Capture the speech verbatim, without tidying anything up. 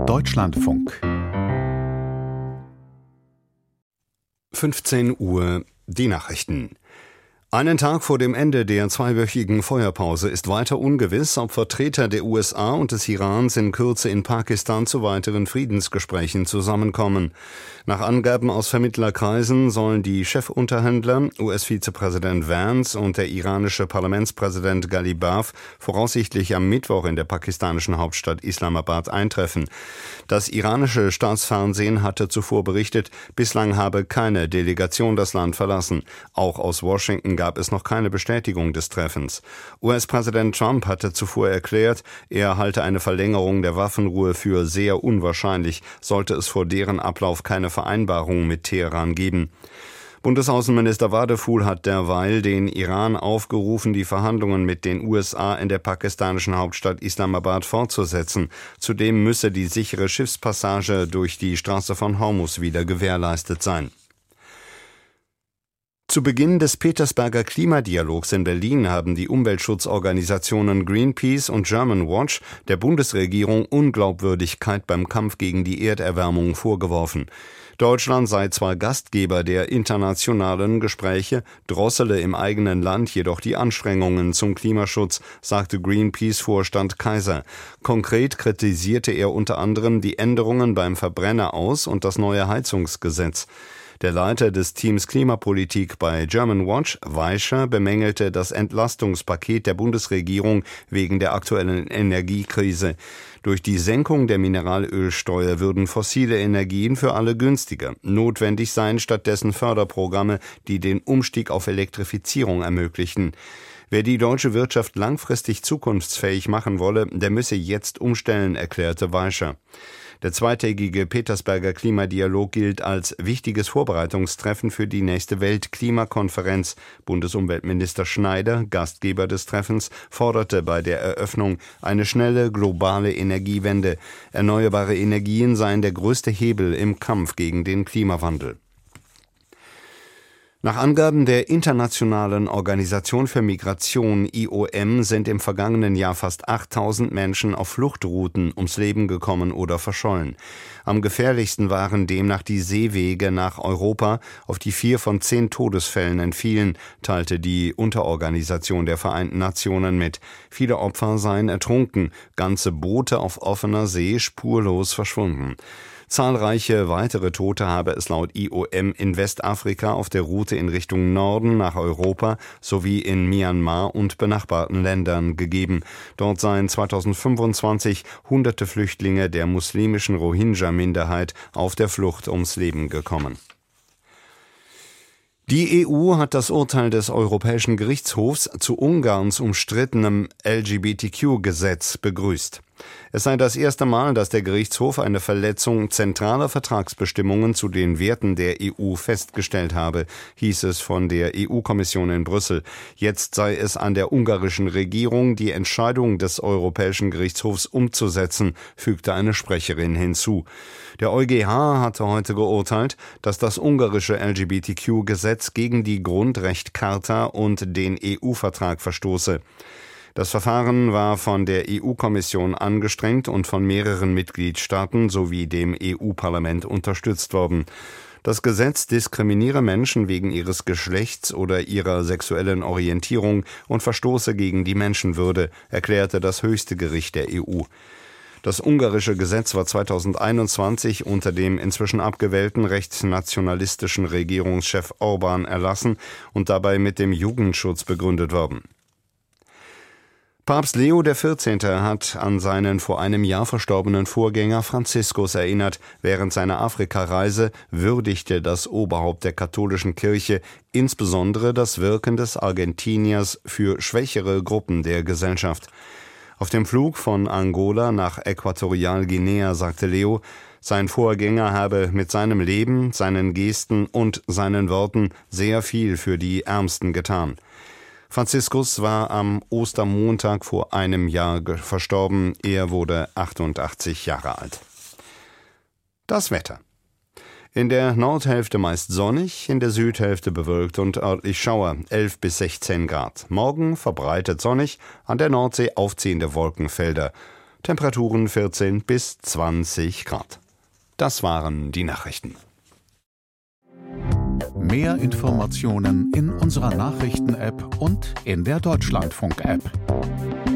Deutschlandfunk. fünfzehn Uhr, die Nachrichten. Einen Tag vor dem Ende der zweiwöchigen Feuerpause ist weiter ungewiss, ob Vertreter der U S A und des Irans in Kürze in Pakistan zu weiteren Friedensgesprächen zusammenkommen. Nach Angaben aus Vermittlerkreisen sollen die Chefunterhändler, U S-Vizepräsident Vance und der iranische Parlamentspräsident Ghalibaf voraussichtlich am Mittwoch in der pakistanischen Hauptstadt Islamabad eintreffen. Das iranische Staatsfernsehen hatte zuvor berichtet, bislang habe keine Delegation das Land verlassen. Auch aus Washington gab es noch keine Bestätigung des Treffens. U S-Präsident Trump hatte zuvor erklärt, er halte eine Verlängerung der Waffenruhe für sehr unwahrscheinlich, sollte es vor deren Ablauf keine Vereinbarung mit Teheran geben. Bundesaußenminister Wadephul hat derweil den Iran aufgerufen, die Verhandlungen mit den U S A in der pakistanischen Hauptstadt Islamabad fortzusetzen. Zudem müsse die sichere Schiffspassage durch die Straße von Hormuz wieder gewährleistet sein. Zu Beginn des Petersberger Klimadialogs in Berlin haben die Umweltschutzorganisationen Greenpeace und Germanwatch der Bundesregierung Unglaubwürdigkeit beim Kampf gegen die Erderwärmung vorgeworfen. Deutschland sei zwar Gastgeber der internationalen Gespräche, drossele im eigenen Land jedoch die Anstrengungen zum Klimaschutz, sagte Greenpeace-Vorstand Kaiser. Konkret kritisierte er unter anderem die Änderungen beim Verbrenner aus und das neue Heizungsgesetz. Der Leiter des Teams Klimapolitik bei Germanwatch, Weischer, bemängelte das Entlastungspaket der Bundesregierung wegen der aktuellen Energiekrise. Durch die Senkung der Mineralölsteuer würden fossile Energien für alle günstiger. Notwendig seien stattdessen Förderprogramme, die den Umstieg auf Elektrifizierung ermöglichen. Wer die deutsche Wirtschaft langfristig zukunftsfähig machen wolle, der müsse jetzt umstellen, erklärte Weischer. Der zweitägige Petersberger Klimadialog gilt als wichtiges Vorbereitungstreffen für die nächste Weltklimakonferenz. Bundesumweltminister Schneider, Gastgeber des Treffens, forderte bei der Eröffnung eine schnelle globale Energiewende. Erneuerbare Energien seien der größte Hebel im Kampf gegen den Klimawandel. Nach Angaben der Internationalen Organisation für Migration I O M sind im vergangenen Jahr fast achttausend Menschen auf Fluchtrouten ums Leben gekommen oder verschollen. Am gefährlichsten waren demnach die Seewege nach Europa, auf die vier von zehn Todesfällen entfielen, teilte die Unterorganisation der Vereinten Nationen mit. Viele Opfer seien ertrunken, ganze Boote auf offener See spurlos verschwunden. Zahlreiche weitere Tote habe es laut I O M in Westafrika auf der Route in Richtung Norden nach Europa sowie in Myanmar und benachbarten Ländern gegeben. Dort seien zweitausendfünfundzwanzig hunderte Flüchtlinge der muslimischen Rohingya-Minderheit auf der Flucht ums Leben gekommen. Die E U hat das Urteil des Europäischen Gerichtshofs zu Ungarns umstrittenem L G B T Q-Gesetz begrüßt. Es sei das erste Mal, dass der Gerichtshof eine Verletzung zentraler Vertragsbestimmungen zu den Werten der E U festgestellt habe, hieß es von der E U-Kommission in Brüssel. Jetzt sei es an der ungarischen Regierung, die Entscheidung des Europäischen Gerichtshofs umzusetzen, fügte eine Sprecherin hinzu. Der EuGH hatte heute geurteilt, dass das ungarische L G B T Q-Gesetz gegen die Grundrechtecharta und den E U-Vertrag verstoße. Das Verfahren war von der E U-Kommission angestrengt und von mehreren Mitgliedstaaten sowie dem E U-Parlament unterstützt worden. Das Gesetz diskriminiere Menschen wegen ihres Geschlechts oder ihrer sexuellen Orientierung und verstoße gegen die Menschenwürde, erklärte das höchste Gericht der E U. Das ungarische Gesetz war zweitausendeinundzwanzig unter dem inzwischen abgewählten rechtsnationalistischen Regierungschef Orban erlassen und dabei mit dem Jugendschutz begründet worden. Papst Leo der vierzehnte hat an seinen vor einem Jahr verstorbenen Vorgänger Franziskus erinnert. Während seiner Afrikareise würdigte das Oberhaupt der katholischen Kirche insbesondere das Wirken des Argentiniers für schwächere Gruppen der Gesellschaft. Auf dem Flug von Angola nach Äquatorialguinea sagte Leo, sein Vorgänger habe mit seinem Leben, seinen Gesten und seinen Worten sehr viel für die Ärmsten getan. Franziskus war am Ostermontag vor einem Jahr verstorben. Er wurde achtundachtzig Jahre alt. Das Wetter. In der Nordhälfte meist sonnig, in der Südhälfte bewölkt und örtlich Schauer, elf bis sechzehn Grad. Morgen verbreitet sonnig, an der Nordsee aufziehende Wolkenfelder. Temperaturen vierzehn bis zwanzig Grad. Das waren die Nachrichten. Mehr Informationen in unserer Nachrichten-App und in der Deutschlandfunk-App.